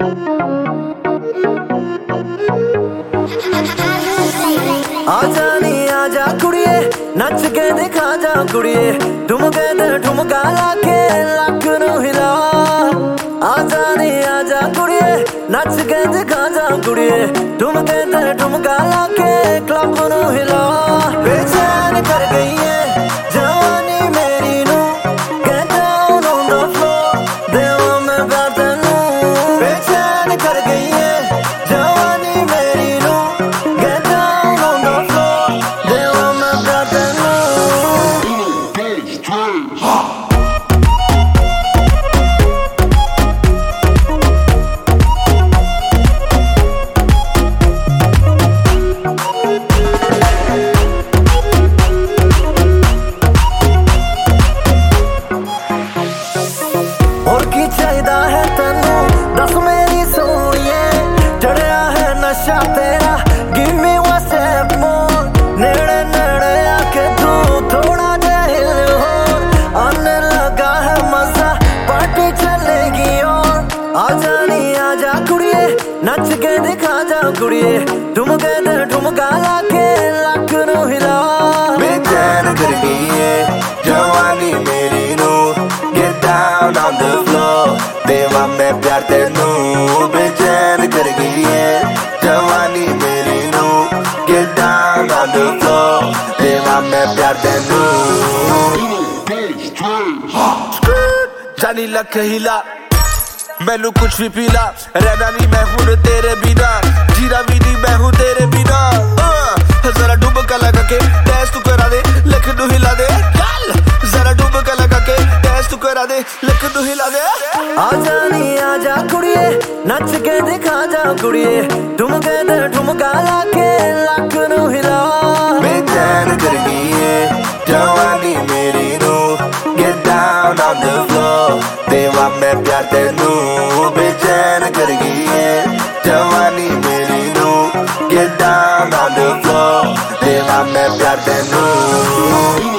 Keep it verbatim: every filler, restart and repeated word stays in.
आजा नी आजा कुड़िए नच के दिखा जा कुड़िए ठुमके ते ठुमका लाके लक नू हिला। आजा नी आजा कुड़िए नच के दिखा जा कुड़िए ठुमके ते ठुमका लाके क्लब नू हिला। बेचैन कर गई है जवानी मेरी नू get down on the floor देवा मैं प्यार तेनू। बेचैन कर गई है जवानी मेरी नू get down on the floor देवा मैं प्यार तेनू। और की चाहिदा है तेनू दस मेरी सोनिए चढ़िया है नशा तेरा give me one step more. नेड़े नेड़े आके तू थोड़ा जहिल हो आने लगा है मजा पार्टी चलेगी और। आजा नी आजा कुड़िए नच के दिखा जा कुड़िए ठुमके ते ठुमका लाके लक नू हिला। बेचैन कर गई है जवानी मेरी नू get down on the floor देवा मैं प्यार तेनू। बेचैन कर गई है जवानी मेरी नू get down on the floor देवा मैं प्यार तेनू। जानी लख हिला मैनू कुछ भी पीला रहना नहीं मैं हूं तेरे बिना जीना भी नहीं मैं हूं तेरे बिना। जरा डुबका लगा के डांस तू करा दे लख नू हिला दे जरा डुबका लगा के डांस तू करा दे लख नू हिला दे। आजा नी आजा कुड़िए नच के दिखा जा कुड़िए ठुमके ते ठुमका लाके लक नू हिला। बेचैन कर गई है जवानी मेरी नू get down on the floor देवा मैं प्यार तेनू। बेचैन कर गई है जवानी मेरी नू get down on the floor देवा मैं प्यार तेनू।